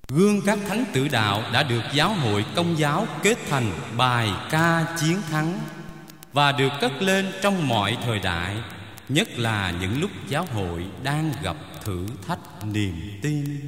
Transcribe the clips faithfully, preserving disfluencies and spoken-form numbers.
Gương các thánh tử đạo đã được giáo hội Công giáo kết thành bài ca chiến thắng và được cất lên trong mọi thời đại, nhất là những lúc giáo hội đang gặp thử thách niềm tin.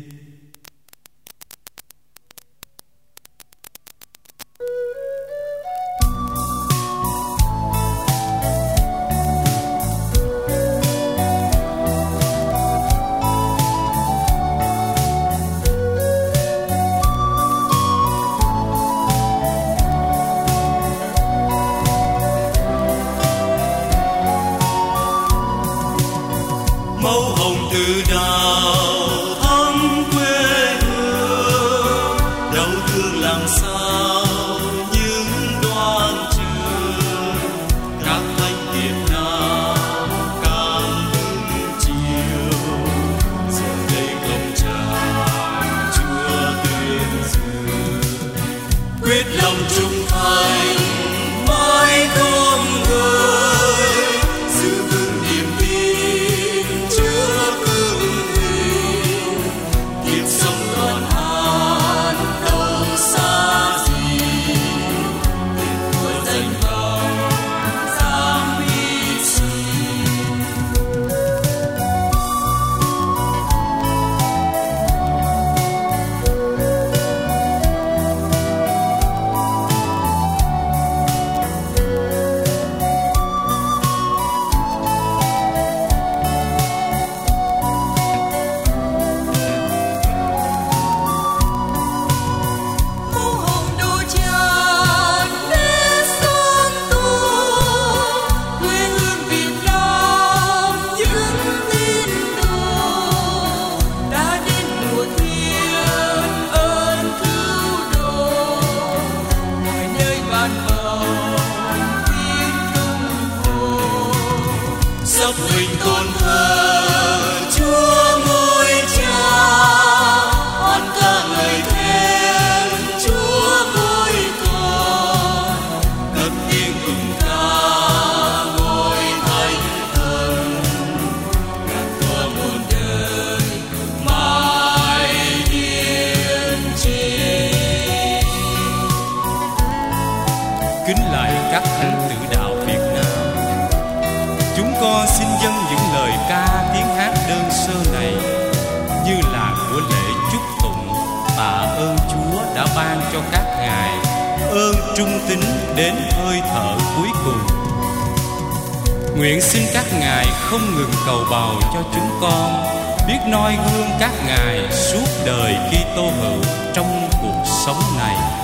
Màu hồng từ đào thắm quê hương, đau thương làm sao những đoan trường. Các thánh Việt Nam càng hứng chiều, giờ đây công tràng Chúa tuyên dương. Quyết lòng trung thành mãi không ngơi, giữ vững niềm tin Chúa cương hình. Kiếp sống còn an đâu xa gì, tiền của danh vọng dám hy sinh. Màu hồng đô tràn nét son tô, quê hương Việt Nam những tin đồn. Đã đến mùa thiên ơn cứu độ, mọi nơi vang vọng tiếng tung hô. Sắp hình tôn thờ Chúa ngôi Cha, oan ca ngợi khen Chúa ngôi Con. Cất tiếng cùng ca ngôi Thánh Thần, gạt qua muôn đời mãi điên trinh. Kính lạy các thánh tử đạo Việt Nam, chúng con xin dâng những lời ca tiếng hát đơn sơ này như là của lễ chúc tụng tạ ơn Chúa đã ban cho các ngài ơn trung tín đến hơi thở cuối cùng. Nguyện xin các ngài không ngừng cầu bầu cho chúng con biết noi gương các ngài suốt đời Kitô hữu trong cuộc sống này.